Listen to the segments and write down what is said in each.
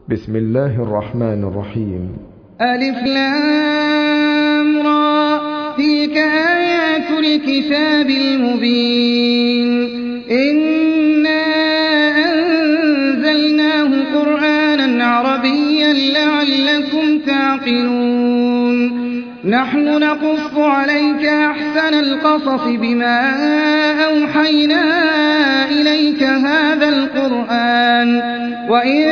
بسم الله الرحمن الرحيم. ألف لام را، تلك آيات الكتاب المبين. إنا أنزلناه قرآنا عربيا لعلكم تعقلون. نحن نقص عليك أحسن القصص بما أوحينا إليك هذا القرآن وإن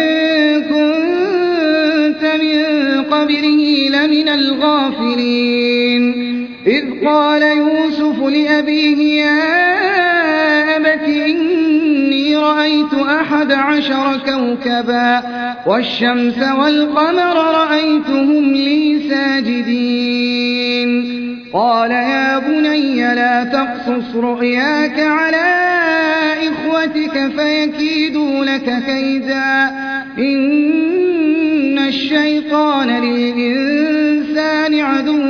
كنت من قبله لمن الغافلين. إذ قال يوسف لأبيه يا أبت إني رأيت 11 كوكبا والشمس والقمر رأيتهم لي ساجدين. قال يا بني لا تقصص رؤياك على إخوتك فيكيدوا لك كيدا إن الشيطان للإنسان عدو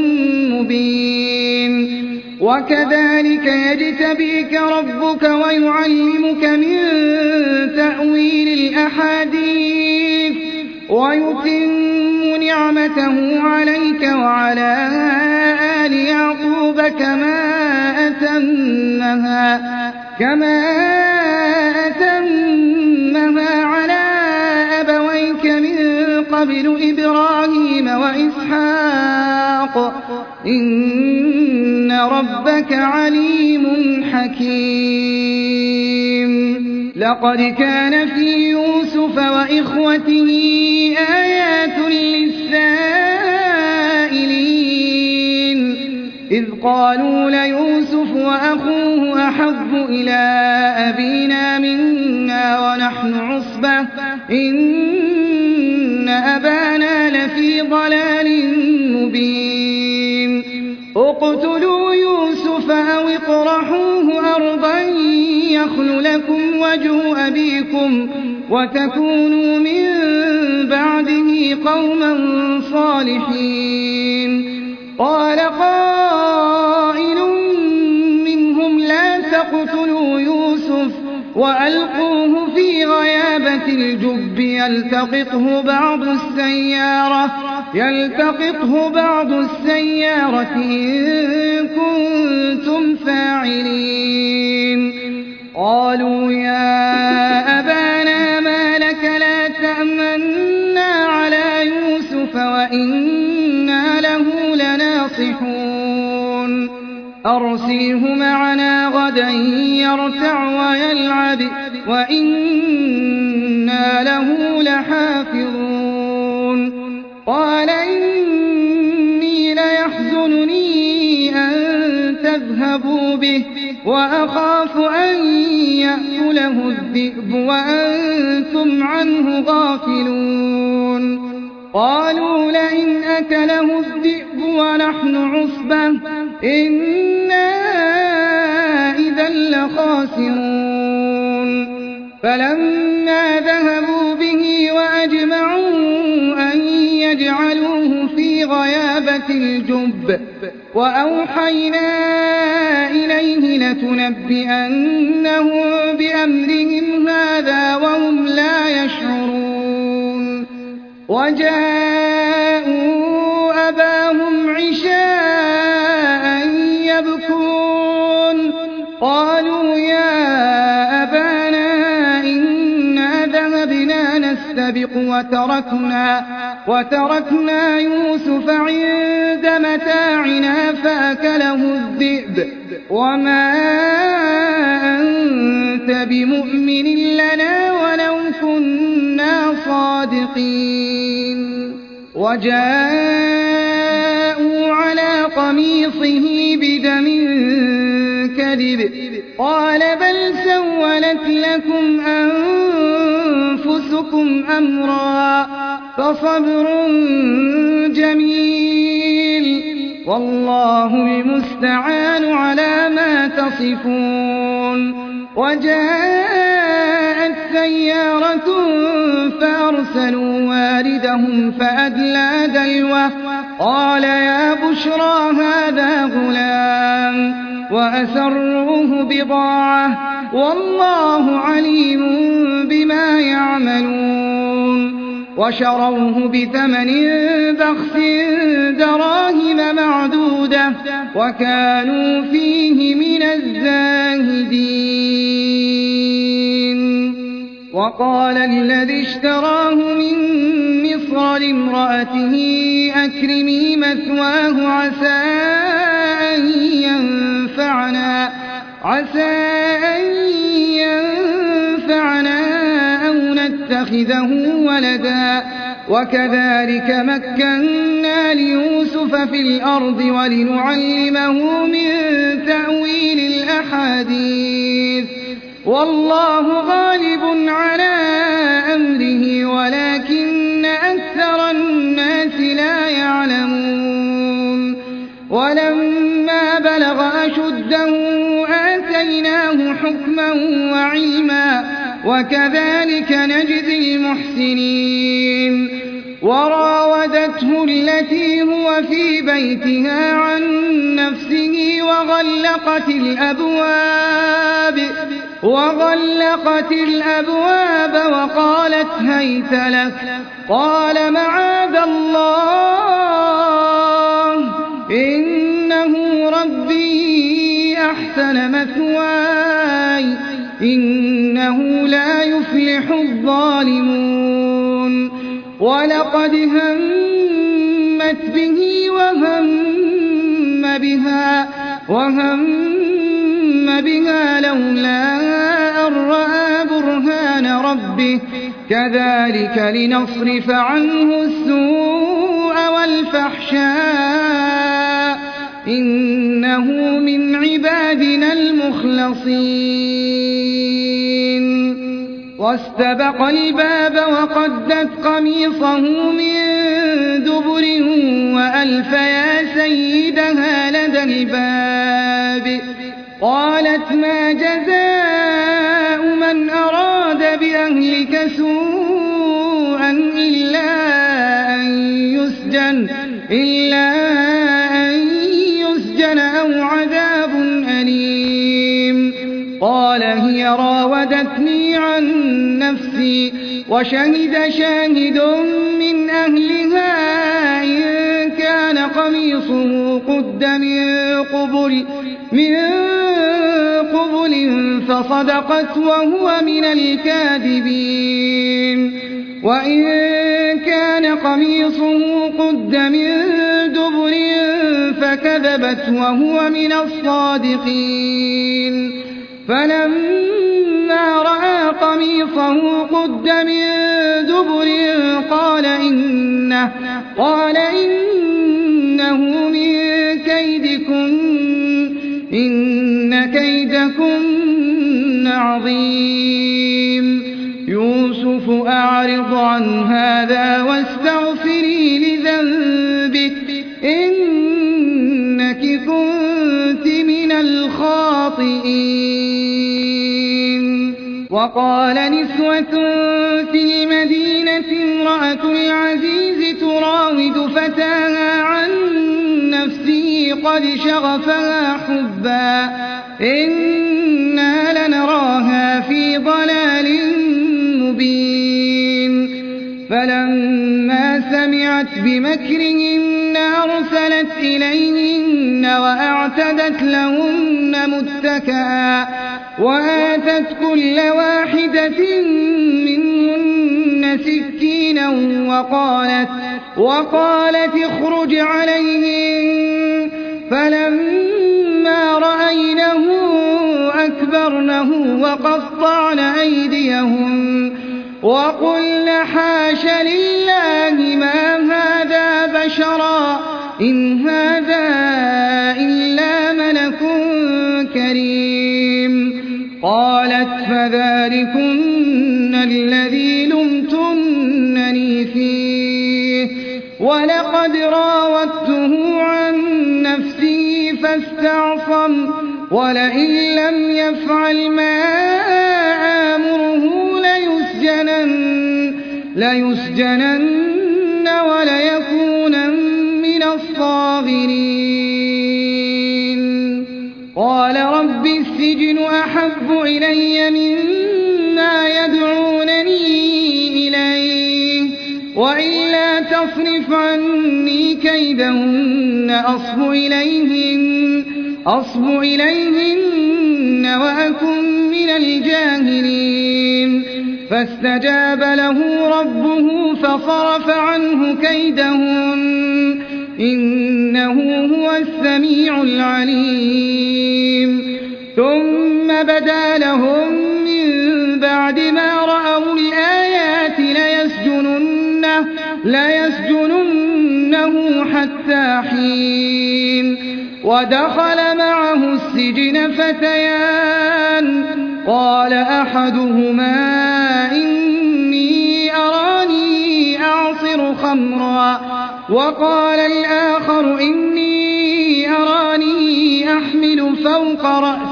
مبين. وكذلك يجتبيك ربك ويعلمك من تأويل الأحاديث ويتم نعمته عليك وعلى آل يعقوب كما أتمها على أبويك من قبل إبراهيم وإسحاق إن ربك عليم حكيم. لقد كان في يوسف وإخوته آيات للسائلين إذ قالوا ليوسف وأخوه أحب إلى أبينا منا ونحن عصبة إن أبانا لفي ضلال مبين. اقتلوا يوسف أو اطرحوه أرضا يخل لكم وجه أبيكم وتكونوا من بعده قوما صالحين. قال قائل منهم لا تقتلوا يوسف وألقوه في غيابة الجب يلتقطه بعض السيارة إن كنتم فاعلين. قالوا يا أبانا ما لك لا تأمنا على يوسف وإنا له لناصحون. أرسله معنا غدا يرتع ويلعب وإنا له لحافظون. قال إني ليحزنني أن تذهبوا به وأخاف أن يأكله الذئب وأنتم عنه غافلون. قالوا لئن أكله الذئب ونحن عصبة إنا إذا لخاسرون. فلما ذهبوا به وأجمعوا أن يجعلوه في غيابة الجب وأوحينا إليه لتنبئنهم بأمرهم هذا وهم لا يشعرون. وجاءوا أباهم عشاء يبكون. قالوا يا أبانا إنا ذهبنا نستبق وتركنا يوسف عند متاعنا فأكله الذئب وما أنت بمؤمن لنا ولو كنا صادقين. وجاءوا على قميصه بدم كذب قال بل سولت لكم أنفسكم أمرا فصبر جميل والله المستعان على ما تصفون. وجاءت سيارة فأرسلوا واردهم فأدلى دلوه قال يا بشرى هذا غلام وأسروه بضاعة والله عليم بما يعملون. وشروه بثمن بخس دراهم معدودة وكانوا فيه من الزاهدين. وقال الذي اشتراه من مصر لامرأته أكرمي مثواه عسى أن ينفعنا أو نتخذه ولدا وكذلك مكنا ليوسف في الأرض ولنعلمه من تأويل الأحاديث والله غالب على أمره ولكن أكثر الناس لا يعلمون. ولما بلغ أشده آتيناه حكما وعلما وكذلك نجزي المحسنين. وراودته التي هو في بيتها عن نفسه وغلقت الأبواب وقالت هيت لك قال معاذ الله إنه ربي أحسن مثواي إنه لا يفلح الظالمون. ولقد همت به وهم بها لولا أن رأى برهان ربه كذلك لنصرف عنه السوء والفحشاء إنه من عبادنا المخلصين. واستبق الباب وقدت قميصه من دبر وألف يا سيدها لدى الباب قالت ما جزاء من أراد بأهلك سوءا إلا أن يسجن أو عذاب أليم. قال هي راودتني عن نفسي وشهد شاهد من أهلها إن كان قميصه قد من قبل فصدقت وهو من الكاذبين وإن كان قميصه قد من دبر فكذبت وهو من الصادقين. فلما رأى قميصه قد من دبر قال إنه من كيدكن إن كيدكن عظيم. يوسف أعرض عن هذا واستغفري لذنبك إنك كنت من الخاطئين. وقال نسوة في المدينة امرأة العزيز تراود فتاها عن نفسه قد شغفها حبا إنا لنراها في ضلال مبين. فلما سمعت بمكرهن أرسلت إليهن وأعتدت لهن متكئا وآتت كل واحدة منهن سكينا وقالت اخرج عليهن. فلما رأينه أكبرنه وقطعن أيديهن وقلن حاش لله ما هذا بشرا إن هذا إلا ملك كريم. قالت فذلكن الذي لمتنني فيه ولقد راودته عن نفسه فاستعصم ولئن لم يفعل ما آمره ليسجنن وليكون من الصاغرين. قال رب السجن أحب إلي مما يدعونني إليه وإلا تصرف عني كيدهن أصب إليهن وأكن من الجاهلين فاستجاب له ربه فصرف عنه كيدهن إنه هو السميع العليم ثم بدا لهم من بعد ما رأوا الآيات ليسجننه حتى حين ودخل معه السجن فتيان قال أحدهما إني أراني أعصر خمرا وقال الآخر إني أراني أحمل فوق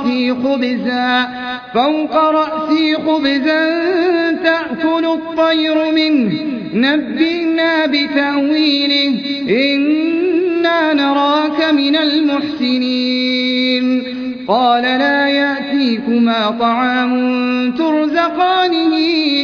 رأسي خبزا تأكل الطير منه نبئنا بتأويله إنا نراك من المحسنين قال لا يأتيكما طعام ترزقانه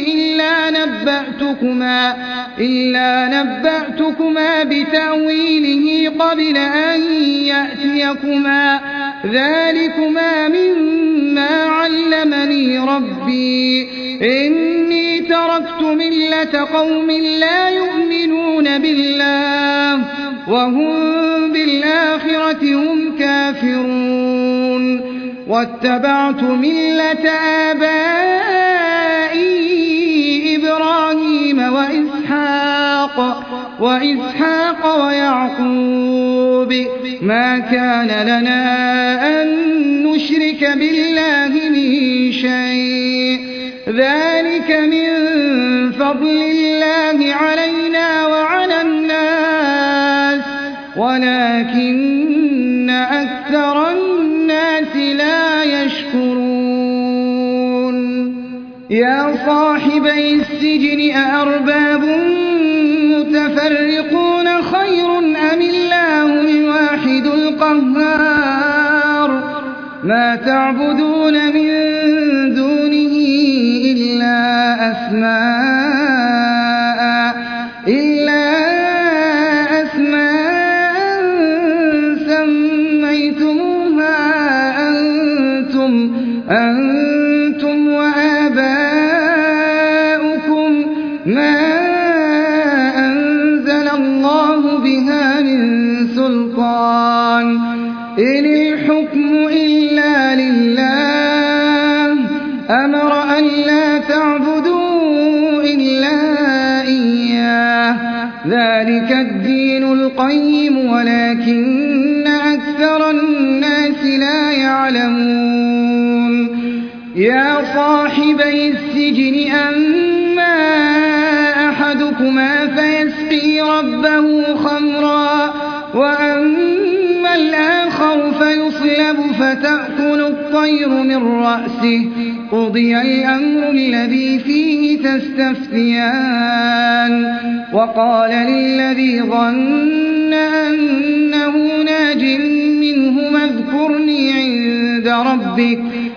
إلا نبأتكما بتأويله قبل أن يأتيكما ذلكما مما علمني ربي إني تركت ملة قوم لا يؤمنون بالله وهم بالآخرة هم كافرون واتبعت ملة آبائي إبراهيم وإسحاق ويعقوب ما كان لنا أن نشرك بالله من شيء ذلك من فضل الله علينا وعلى الناس ولكن أكثر الناس لا يشكرون يا صاحبي السجن أأرباب متفرقون خير أم الله الواحد القهار ما تعبدون من دونه إلا أسماء سميتموها أنتم وآباؤكم ما أنزل الله بها من سلطان إن الحكم إلا لله أمر أن لا تعبدوا إلا إياه ذلك الدين القيم ولكن أكثر الناس لا يعلمون يا صاحبي السجن أما أحدكما فيسقي ربه خمرا وأما الآخر فيصلب فتأكل الطير من رأسه قضي الأمر الذي فيه تستفتيان وقال للذي ظن أنه ناج منهما اذكرني عند ربك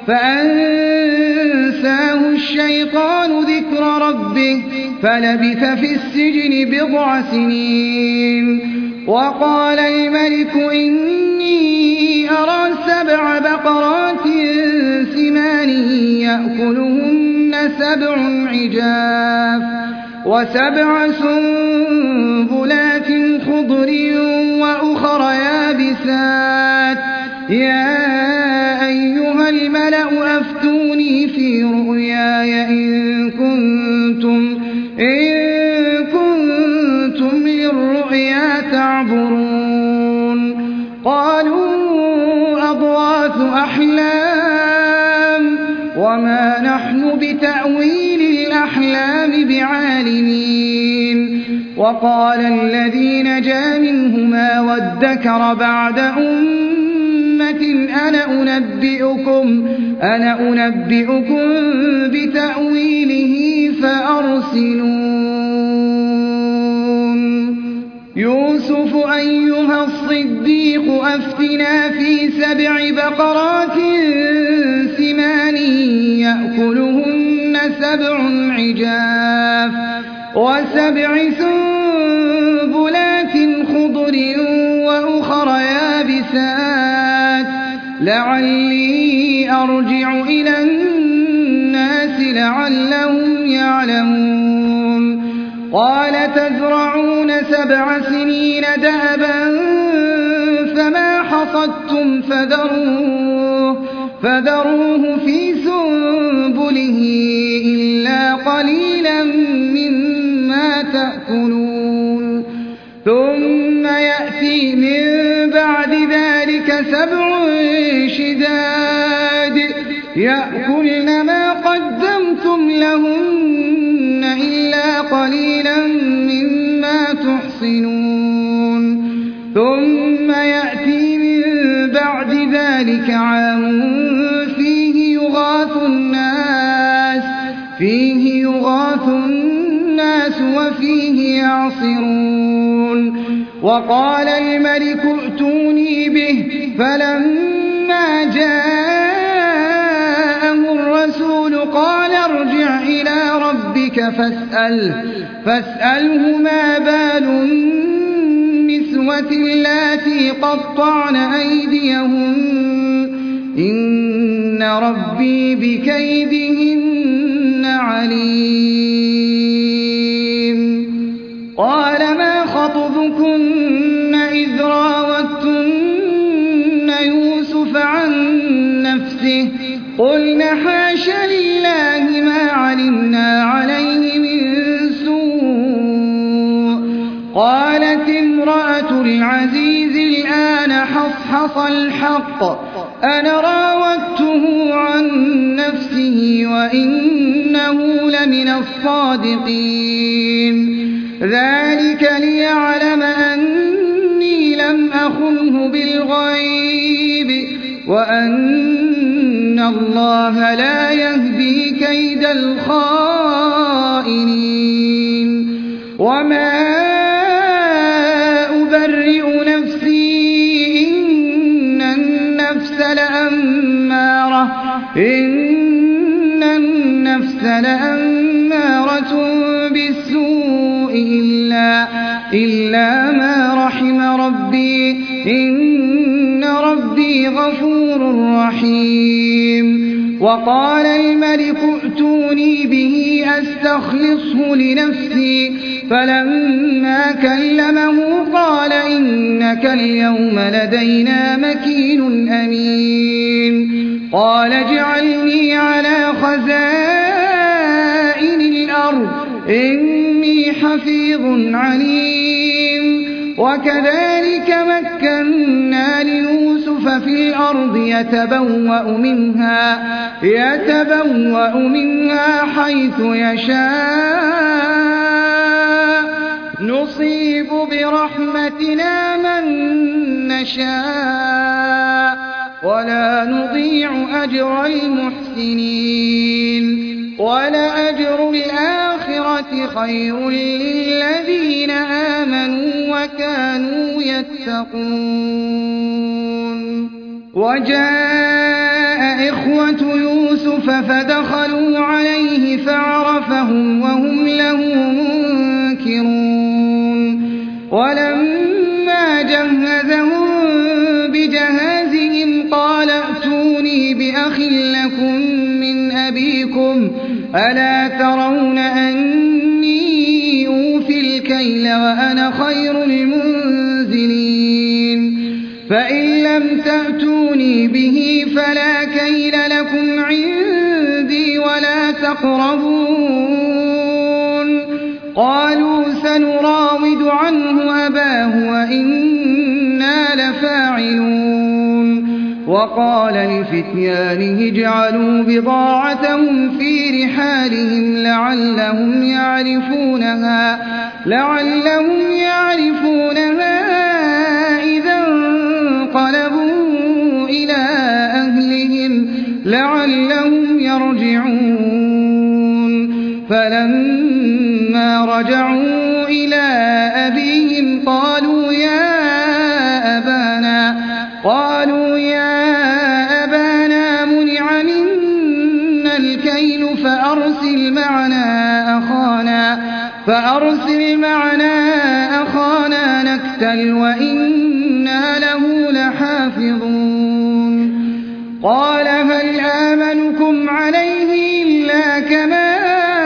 فأنساه الشيطان ذكر ربه فلبث في السجن 9 سنين وقال الملك إني أرى 7 بقرات سمان يأكلهن 7 عجاف و7 سنبلات خضر وأخر يابسات يا أيها الملأ أفتوني في رؤياي إن كنتم للرؤيا تعبرون قالوا أضغاث أحلام وما نحن بتأويل الأحلام بعالمين وقال الذي نجا منهما وادكر بعد أمة أنا أنبئكم بتأويله فأرسلون يوسف أيها الصديق أفتنا في 7 بقرات سمان يأكلهن 7 عجاف وسبع سنبلات خضر وأخر يابسات لعلي أرجع إلى الناس لعلهم يعلمون قال تزرعون 7 سنين دأبا فما حصدتم فذروه في سنبله إلا قليلا مما تأكلون ثم يأتي من بعد ذلك 7 شداد يأكلن ما قدمتم لهن إلا قليلا مما تحصنون ثم يأتي من بعد ذلك عام فيه يغاث الناس وفيه يعصرون وقال الملك ائتوني به فلما جاءه الرسول قال ارجع إلى ربك فاسأله ما بال النسوة اللاتي قطعن أيديهن إن ربي بكيدهن عليم قال ما خطبكن إذ راوتن يوسف عن نفسه قلنا حاش لله ما علمنا عليه من سوء قالت امرأة العزيز الآن حصحص الحق أنا راودته عن نفسه وإنه لمن الصادقين ذلك ليعلم أني لم أخنه بالغيب وأن الله لا يهدي كيد الخائنين وما أبرئ نفسي إن النفس لأمارة بالسوء إلا ما رحم ربي إن ربي غفور رحيم وقال الملك ائتوني به أستخلصه لنفسي فلما كلمه قال إنك اليوم لدينا مكين أمين قال اجعلني على خزائن الأرض إني حفيظ عليم وكذلك مكنا ليوسف في الأرض يتبوأ منها حيث يشاء نصيب برحمتنا من نشاء ولا نضيع أجر المحسنين ولأجر الآخرة خير للذين آمنوا وكانوا يتقون وجاء إخوة يوسف فدخلوا عليه فعرفهم وهم له منكرون ولما جهزهم بجهازهم قال ائتوني بأخ لكم من أبيكم ألا ترون أني أوفي الكيل وأنا خير المنزلين فإن لم تأتوني به فلا كيل لكم عندي ولا تقربون قالوا سنراود عنه أباه وإنا لفاعلون وقال لفتيانه اجعلوا بضاعتهم في رحالهم لعلهم يعرفونها إذا انقلبوا إلى أهلهم لعلهم يرجعون فلما رجعوا إلى أبيهم قالوا يا أبانا منع منا الكيل فأرسل معنا فأرسل معنا أخانا نكتل وإنا له لحافظون قال هل آمنكم عليه إلا كما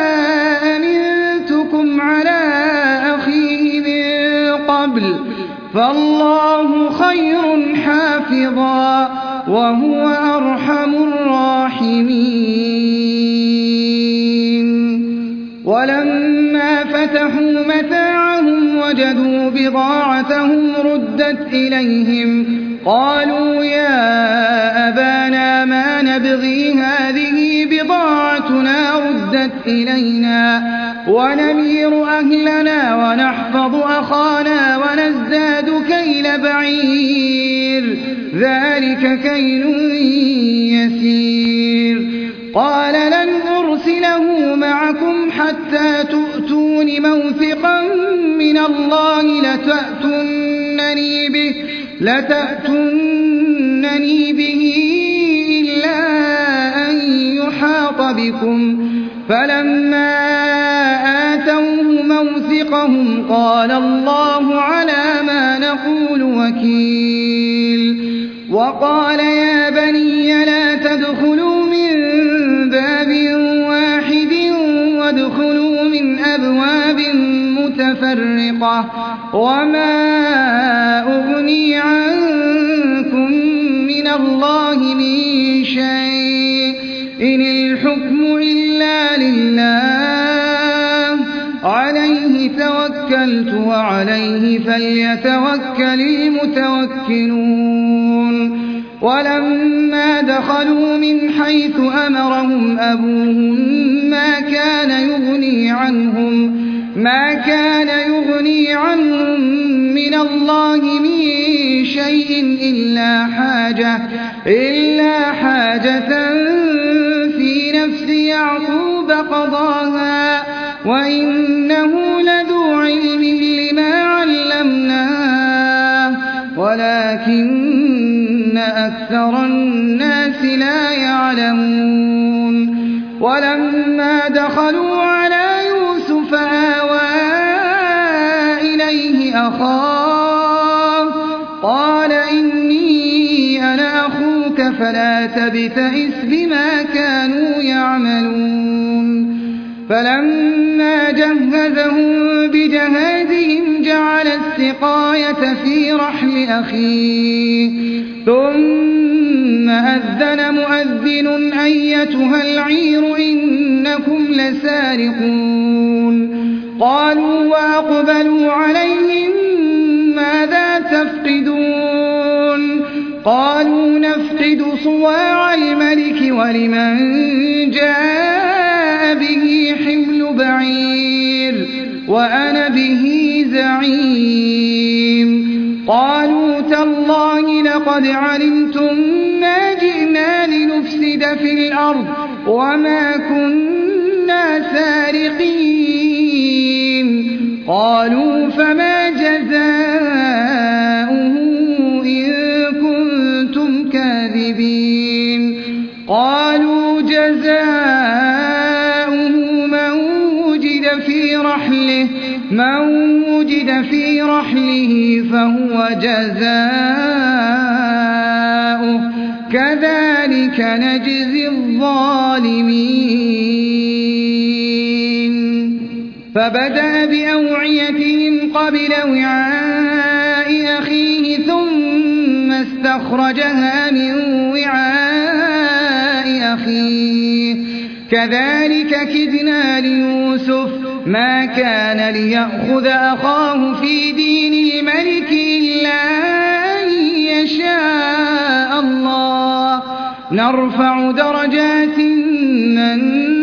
أمنتكم على أخيه من قبل فالله خير حافظا وهو أرحم الراحمين ولما فتحوا متاعهم وجدوا بضاعتهم ردت إليهم قالوا يا أبانا ما نبغي هذه بضاعتنا ردت إلينا ونمير أهلنا ونحفظ أخانا ونزداد كيل بعير ذلك كيل يسير قال لن أرسله معكم حتى تؤتون موثقا من الله لتأتونني به إلا أن يحاط بكم فلما آتوه موثقهم قال الله على ما نقول وكيل وقال يا بني لا تدخلوا من باب واحد وادخلوا من أبواب متفرقة وما أغني عنكم من الله من شيء إن الحكم إلا لله عليه توكلت وعليه فليتوكل المتوكلون ولما دخلوا من حيث أمرهم أبوهم ما كان يغني عنهم من الله من شيء إلا حاجة في نفس يعقوب قضاها وإنه لذو علم لما علمناه ولكن أكثر الناس لا يعلمون ولما دخلوا على يوسف آوى إليه أخاه قال إني أنا أخوك فلا تبتئس بما كانوا يعملون فلما جهزهم بجهازهم جعل السقاية في رحل أخيه ثم أذن مؤذن أيتها العير إنكم لسارقون قالوا وأقبلوا عليهم ماذا تفقدون قالوا نفقد صواع الملك ولمن جاء به حمل بعير وأنا به زعيم قالوا تالله لقد علمتم ما جئنا لنفسد في الأرض وما كنا سارقين قالوا فما جزاؤه إن كنتم كاذبين قالوا جزاؤه من وجد في رحله فهو جزاؤه كذلك نجزي الظالمين فبدأ بأوعيتهم قبل وعاء أخيه ثم استخرجها من وعاء أخيه كذلك كدنا ليوسف ما كان ليأخذ أخاه في دين الملك إلا أن يشاء الله نرفع درجات من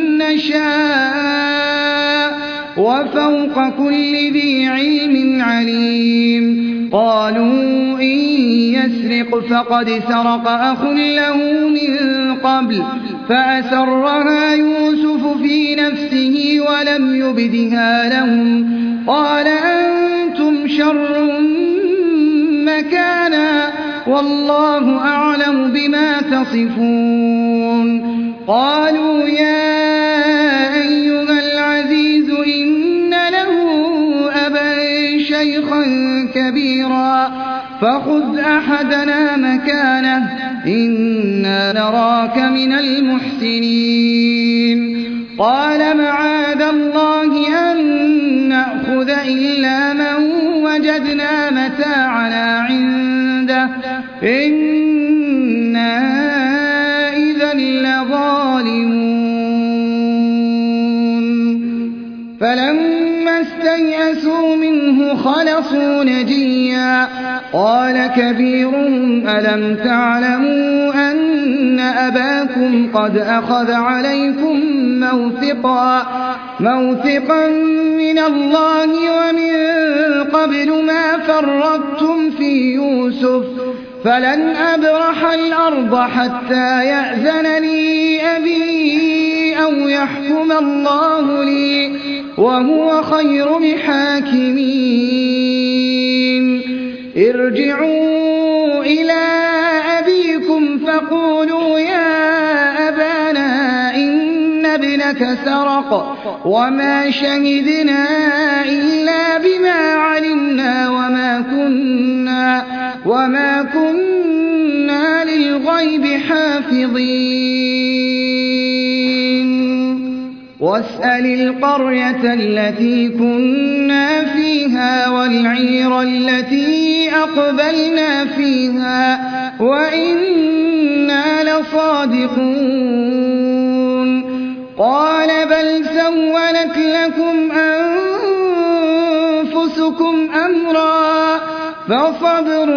نشاء وفوق كل ذي علم عليم قالوا إن يسرق فقد سرق أخ له من قبل فأسرها يوسف في نفسه ولم يبدها لهم قال أنتم شر مكانا والله أعلم بما تصفون قالوا يا أيها العزيز إن له شيخا كبيرا فخذ أحدنا مكانه إنا نراك من المحسنين قال معاذ الله أن نأخذ إلا من وجدنا متاعنا عنده إنا إذا لظالمون فلما استيئسوا منه خلصوا نجيا قال كبيرهم ألم تعلموا أن أباكم قد أخذ عليكم موثقا من الله ومن قبل ما فرطتم في يوسف فلن أبرح الأرض حتى يأذن لي أبي أو يحكم الله لي وهو خير الحاكمين ارجعوا إلى أبيكم فقولوا يا أبانا إن ابنك سرق وما شهدنا إلا بما علمنا وما كنا للغيب حافظين واسأل القرية التي كنا فيها والعير التي أقبلنا فيها وإنا لصادقون قال بل سولت لكم أنفسكم أمرا فصبر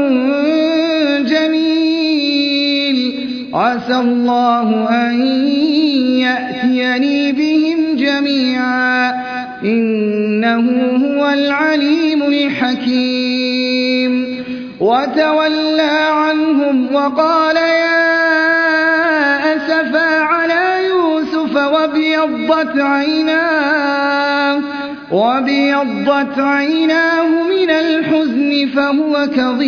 جميل عسى الله أن يأتيني بهم جميعا إنه هو العليم الحكيم وتولى عنهم وقال يا أسفا على يوسف وابيضت عيناه من الحزن فهو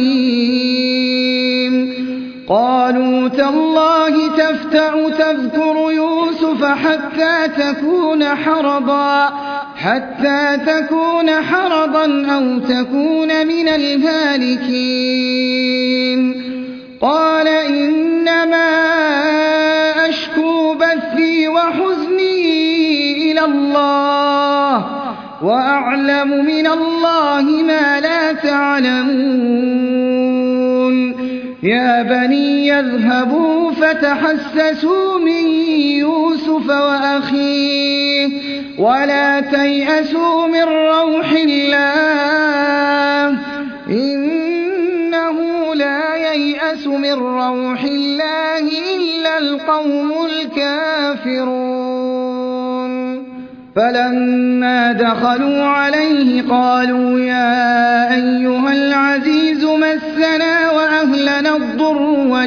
كظيم قالوا تالله تفتأ تذكر يوسف حتى تكون حرضا أو تكون من الهالكين قال إنما أشكو بثي وحزني إلى الله وأعلم من الله ما لا تعلمون يا بني يذهبوا فتحسسوا من يوسف وأخيه ولا تيأسوا من روح الله إنه لا ييأس من روح الله إلا القوم الكافرون فلما دخلوا عليه قالوا يا أيها العزيز مسنا وأهلنا الضر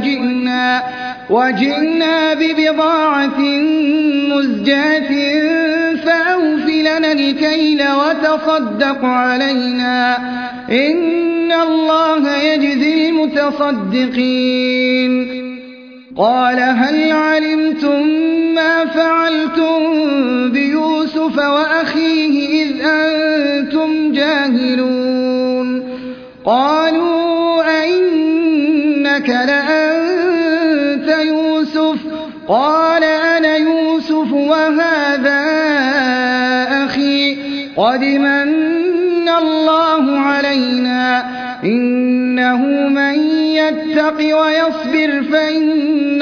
وجئنا ببضاعة مزجاة فأوف لنا الكيل وتصدق علينا إن الله يجزي المتصدقين قال هل علمتم ما فعلتم بيوسف وأخيه إذ أنتم جاهلون قالوا أئنك لأنت يوسف قال أنا يوسف وهذا أخي قد من الله علينا إنه من يتق ويصبر فإن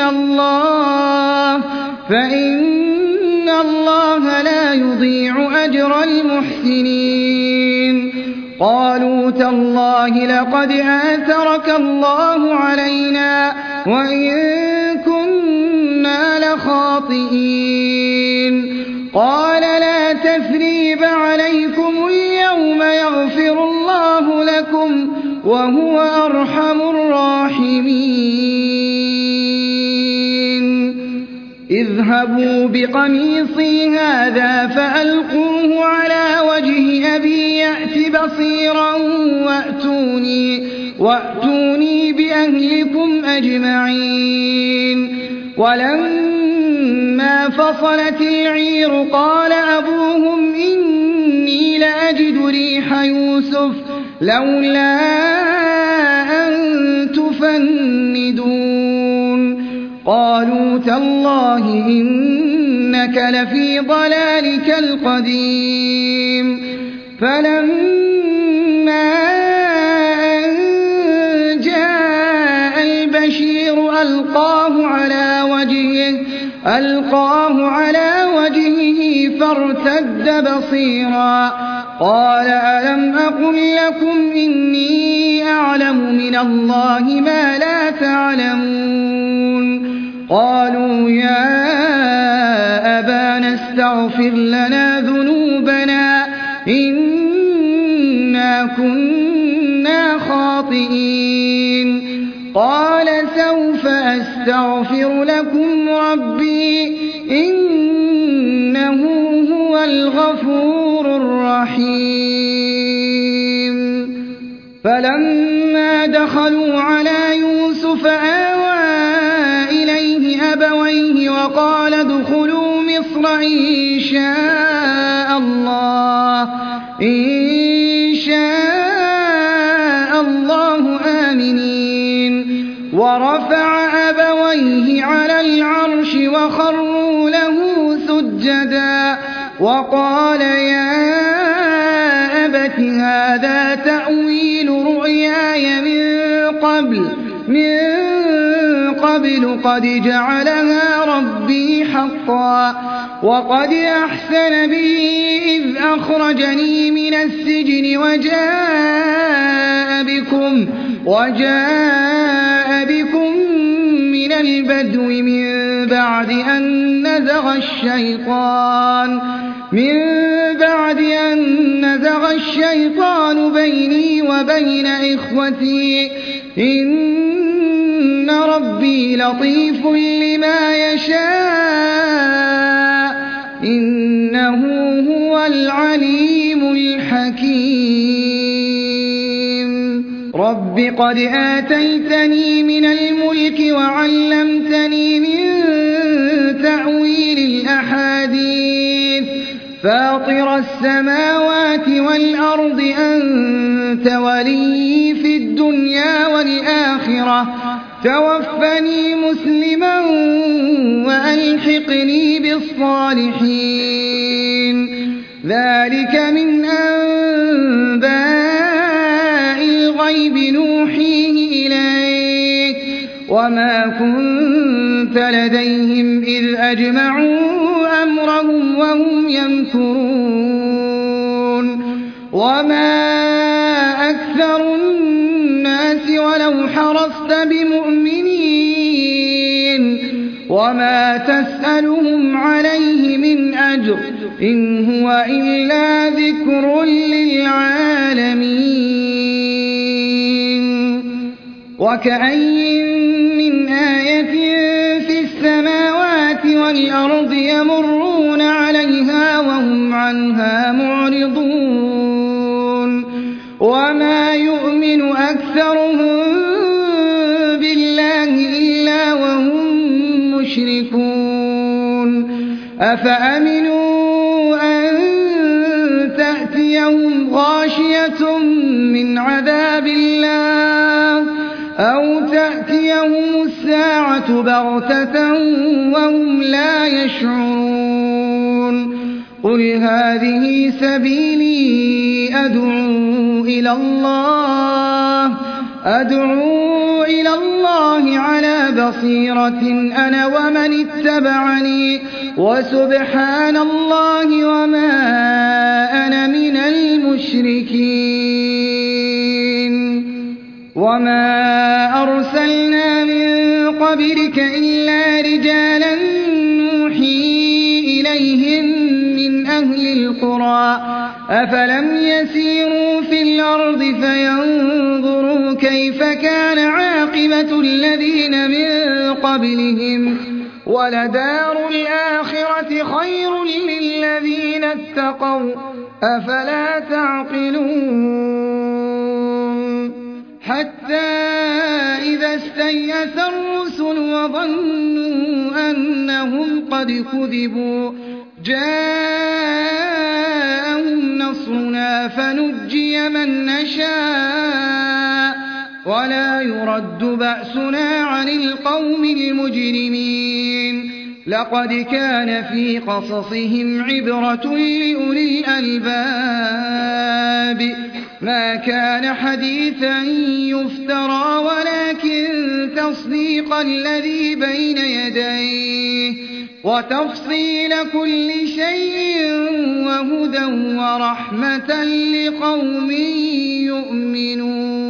الله لا يضيع أجر المحسنين قالوا تالله لقد آثرك الله علينا وإن كنا لخاطئين قال لا تثريب عليكم اليوم يغفر الله لكم وهو أرحم الراحمين اذهبوا بقميصي هذا فألقوه على وجه أبي يأت بصيرا وأتوني بأهلكم أجمعين ولما فصلت العير قال أبوهم إني إني لأجد ريح يوسف لولا أن تفندون قالوا تالله إنك لفي ضلالك القديم فلما أن جاء البشير ألقاه على وجهه فارتد بصيرا قال ألم أقل لكم إني أعلم من الله ما لا تعلمون قالوا يا أبانا استغفر لنا ذنوبنا إنا كنا خاطئين قال سوف أستغفر لكم ربي إنه هو الغفور الرحيم فلما دخلوا على يوسف آوى إليه أبويه وقال ادخلوا مصر إن شاء الله آمنين ورفع أبويه على العرش وخروا له سجدا وقال يا أبت هذا تأويل رؤياي من قبل قد جعلها ربي حقا وقد أحسن بي إذ أخرجني من السجن وجاء بكم من البدو من بعد أن نزغ الشيطان بيني وبين إخوتي إن ربي لطيف لما يشاء إنه هو العليم الحكيم رب قد آتيتني من الملك وعلمتني من تأويل الأحاديث فاطر السماوات والأرض أنت ولي في الدنيا والآخرة توفني مسلما وألحقني بالصالحين ذلك من أنباء الغيب نوحيه إليك وما كنت لديهم إذ أجمعوا أمرهم وهم يمكرون وما أكثر الناس ولو حرصت بمؤمنين وما تسألهم عليه من أجر إن هو إلا ذكر للعالمين وكأين من آية في السماوات والأرض يمرون عليها وهم عنها معرضون وما يؤمن أكثرهم بالله إلا وهم مشركون أفأمنوا أن تأتيهم غاشية من عذاب الله أو تأتيهم الساعة بغتة وهم لا يشعرون قل هذه سبيلي أدعو إلى الله على بصيرة أنا ومن اتبعني وسبحان الله وما أنا من المشركين وما أرسلنا من قبلك إلا رجالا نوحي إليهم من أهل القرى أفلم يسيروا في الأرض فينظروا كيف كان عاقبة الذين من قبلهم ولدار الآخرة خير للذين اتقوا أفلا تعقلون حتى إذا استيأس الرسل وظنوا أنهم قد كذبوا جاءهم نصرنا نصرنا فنجي من نشاء ولا يرد بأسنا عن القوم المجرمين لقد كان في قصصهم عبرة لأولي الألباب ما كان حديثا يفترى ولكن تصديق الذي بين يديه وتفصيل كل شيء وهدى ورحمة لقوم يؤمنون